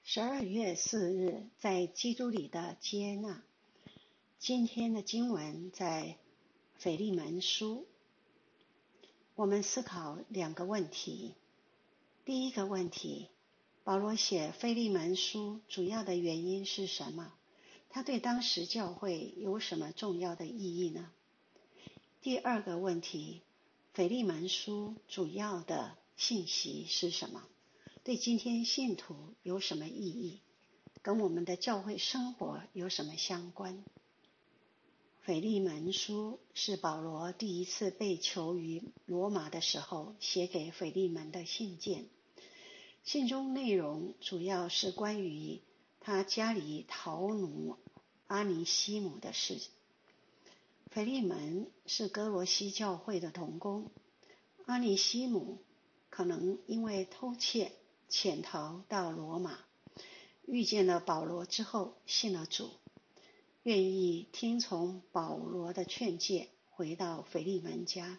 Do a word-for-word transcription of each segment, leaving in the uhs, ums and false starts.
十二月四日，在基督里的接纳。今天的经文在腓利门书。我们思考两个问题。第一个问题，保罗写腓利门书主要的原因是什么？他对当时教会有什么重要的意义呢？第二个问题，腓利门书主要的信息是什么？对今天信徒有什么意义？跟我们的教会生活有什么相关？腓利门书是保罗第一次被囚于罗马的时候写给腓利门的信件，信中内容主要是关于他家里逃奴阿尼西姆的事。腓利门是哥罗西教会的同工，阿尼西姆可能因为偷窃潜逃到罗马，遇见了保罗之后信了主，愿意听从保罗的劝诫，回到腓利门家。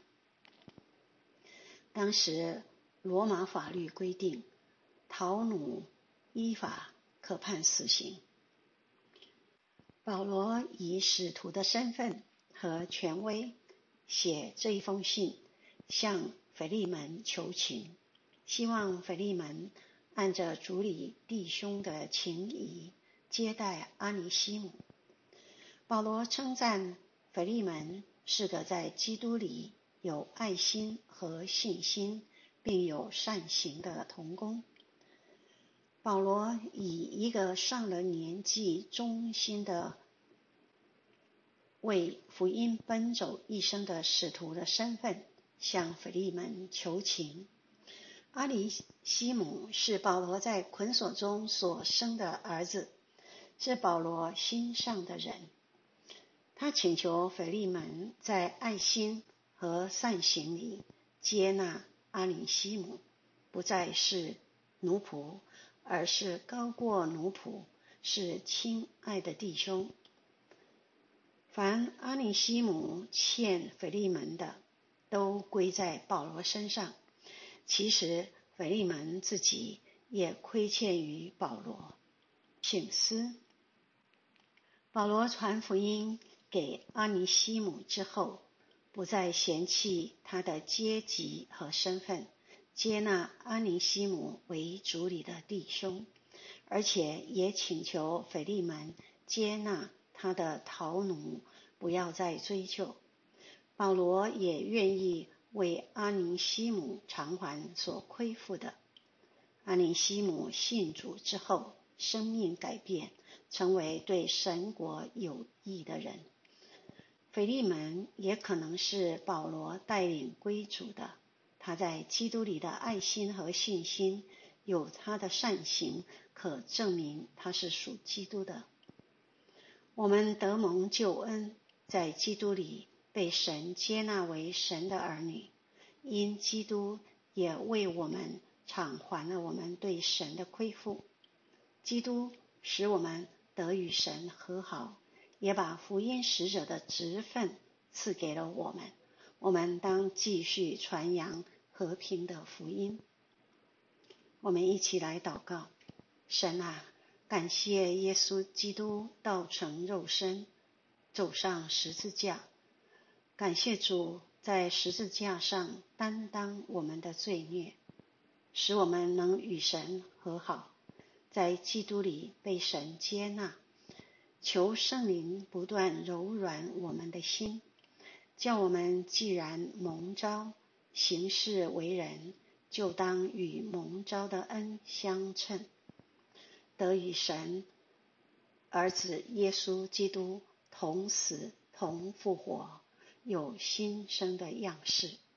当时罗马法律规定，逃奴依法可判死刑。保罗以使徒的身份和权威写这一封信，向腓利门求情，希望腓利门按着主里弟兄的情谊接待阿尼西姆。保罗称赞腓利门是个在基督里有爱心和信心并有善行的同工。保罗以一个上了年纪忠心的为福音奔走一生的使徒的身份向腓利门求情。阿尼西姆是保罗在捆锁中所生的儿子，是保罗心上的人。他请求腓利门在爱心和善行里接纳阿尼西姆，不再是奴仆，而是高过奴仆，是亲爱的弟兄。凡阿尼西姆欠腓利门的，都归在保罗身上。其实腓利门自己也亏欠于保罗。省思，保罗传福音给阿尼西姆之后，不再嫌弃他的阶级和身份，接纳阿尼西姆为主里的弟兄，而且也请求腓利门接纳他的逃奴，不要再追究。保罗也愿意为阿尼西姆偿还所亏负的。阿尼西姆信主之后，生命改变，成为对神国有益的人。腓利门也可能是保罗带领归主的，他在基督里的爱心和信心，有他的善行，可证明他是属基督的。我们得蒙救恩，在基督里被神接纳为神的儿女，因基督也为我们偿还了我们对神的亏负。基督使我们得与神和好，也把福音使者的职分赐给了我们。我们当继续传扬和平的福音。我们一起来祷告。神啊，感谢耶稣基督道成肉身，走上十字架。感谢主在十字架上担当我们的罪孽，使我们能与神和好，在基督里被神接纳。求圣灵不断柔软我们的心，叫我们既然蒙召行事为人，就当与蒙召的恩相称，得与神儿子耶稣基督同死同复活，有新生的样式。